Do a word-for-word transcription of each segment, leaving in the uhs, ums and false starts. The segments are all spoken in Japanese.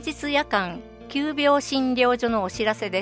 日夜間急病診療所のお知らせです。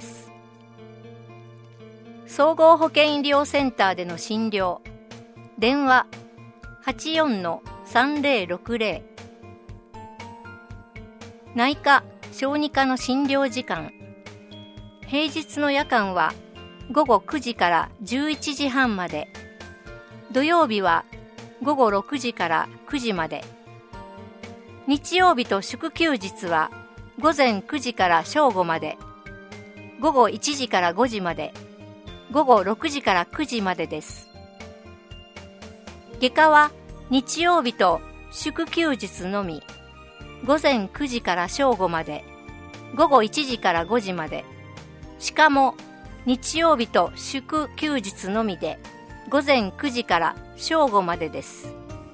総合保健医療センターでの診療、電話 はちよんのさんぜろろくぜろ、内科・小児科の診療時間、平日の夜間はごごくじからじゅういちじはんまで、土曜日はごごろくじからくじまで、日曜日と祝休日はごぜんくじから正午まで、ごごいちじからごじまで、ごごろくじからくじまでです。外科は日曜日と祝休日のみ、ごぜんくじから正午まで、ごごいちじからごじまで、しかも日曜日と祝休日のみで、ごぜんくじから正午までです。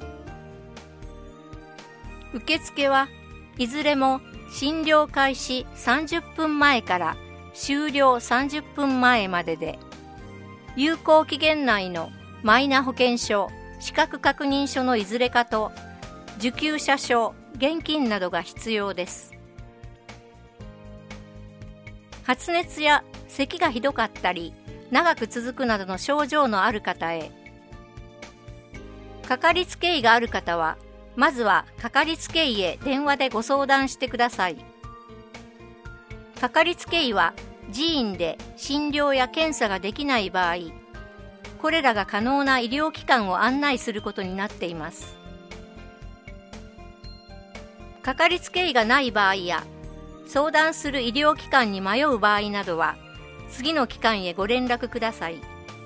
受付はいずれも診療開始さんじゅっぷんまえから終了さんじゅっぷんまえまでで、有効期限内のマイナ保険証、資格確認書のいずれかと、受給者証、現金などが必要です。発熱や咳がひどかったり、長く続くなどの症状のある方へ、かかりつけ医がある方は、まずはかかりつけ医へ電話でご相談してください。かかりつけ医は自院で診療や検査ができない場合、これらが可能な医療機関を案内することになっています。かかりつけ医がない場合や、相談する医療機関に迷う場合などは、次の機関へご連絡ください。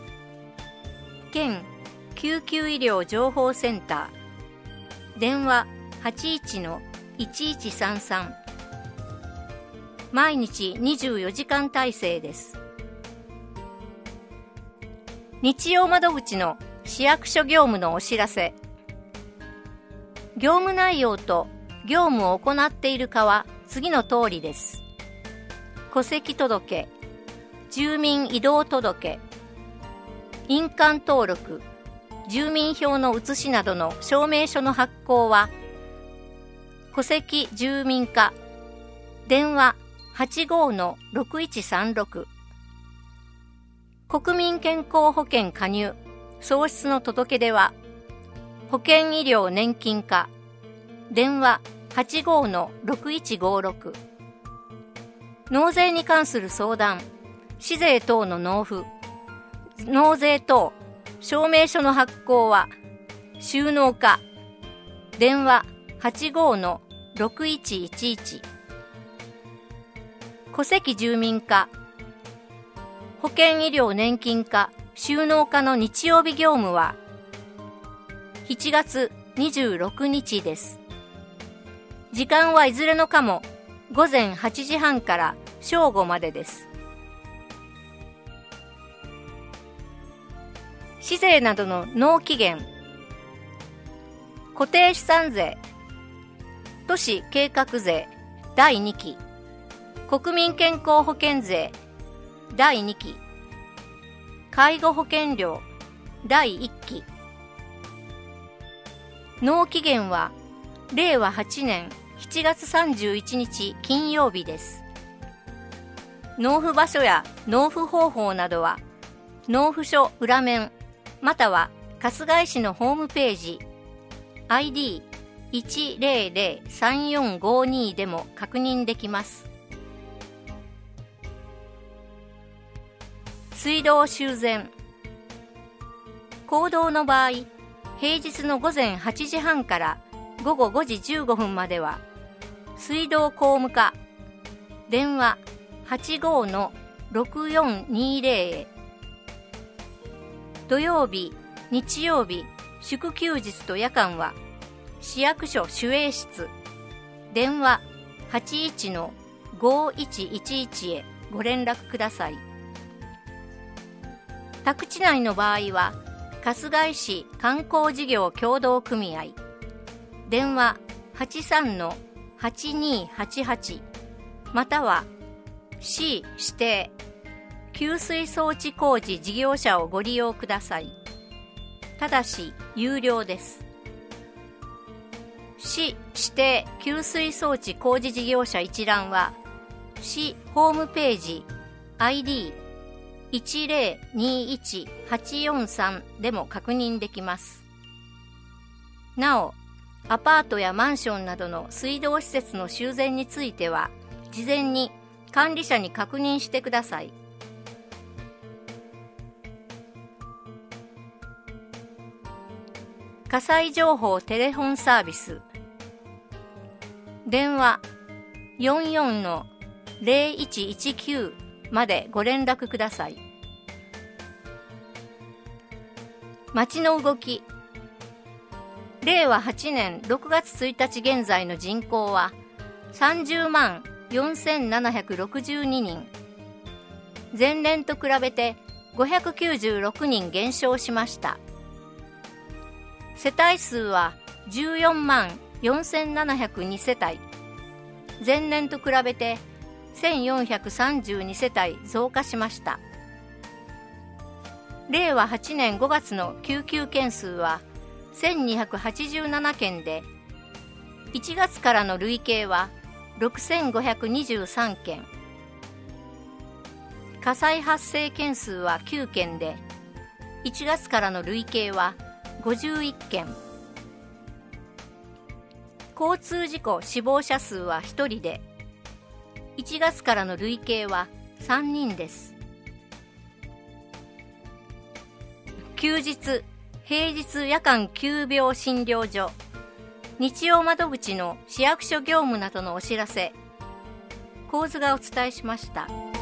県救急医療情報センター、電話 はちいちのいちいちさんさん、毎日にじゅうよじかん体制です。日曜窓口の市役所業務のお知らせ。業務内容と業務を行っているかは次の通りです。戸籍届、住民移動届、印鑑登録、住民票の写しなどの証明書の発行は、戸籍住民課、電話 はちごのろくいちさんろく、国民健康保険加入、喪失の届け出は、保険医療年金課、電話 はちごのろくいちごろく、納税に関する相談、市税等の納付、納税等、証明書の発行は、収納課、電話 はちごのろくいちいちいち、戸籍住民課、保険医療年金課、収納課の日曜日業務は、しちがつにじゅうろくにちです。時間はいずれのかも、ごぜんはちじはんから正午までです。市税などの納期限、固定資産税、都市計画税だいにき、国民健康保険税だいにき、介護保険料だいいっき。納期限はれいわはちねんしちがつさんじゅういちにち金曜日です。納付場所や納付方法などは、納付書裏面または春日井市のホームページ アイディーいちぜろぜろさんよんごに でも確認できます。水道修繕。公道の場合、平日のごぜんはちじはんからごごごじじゅうごふんまでは、水道公務課、電話 はちごのろくよんにぜろ へ。土曜日、日曜日、祝休日と夜間は、市役所守衛室、電話 はちいちのごいちいちいち へご連絡ください。宅地内の場合は、春日井市観光事業協同組合、電話 はちさんのはちにはちはち、または市指定給水装置工事事業者をご利用ください。ただし有料です。 市指定給水装置工事事業者一覧は市ホームページ アイディーいちゼロにいちはちよんさん でも確認できます。なお、アパートやマンションなどの水道施設の修繕については事前に管理者に確認してください。火災情報テレフォンサービス。電話 よんよんのゼロいちいちきゅう までご連絡ください。町の動き。れいわはちねんろくがつついたち現在の人口はさんじゅうまんよんせんななひゃくろくじゅうににん。前年と比べてごひゃくきゅうじゅうろくにん減少しました。世帯数はじゅうよんまんよんせんななひゃくに世帯。前年と比べてせんよんひゃくさんじゅうに世帯増加しました。れいわはちねんごがつの救急件数はせんにひゃくはちじゅうななけんで、いちがつからの累計はろくせんごひゃくにじゅうさんけん。火災発生件数はきゅうけんで、いちがつからの累計はごじゅういっけん。交通事故死亡者数はひとりで、いちがつからの累計はさんにんです。休日、平日夜間急病診療所、日曜窓口の市役所業務などのお知らせ、構図がお伝えしました。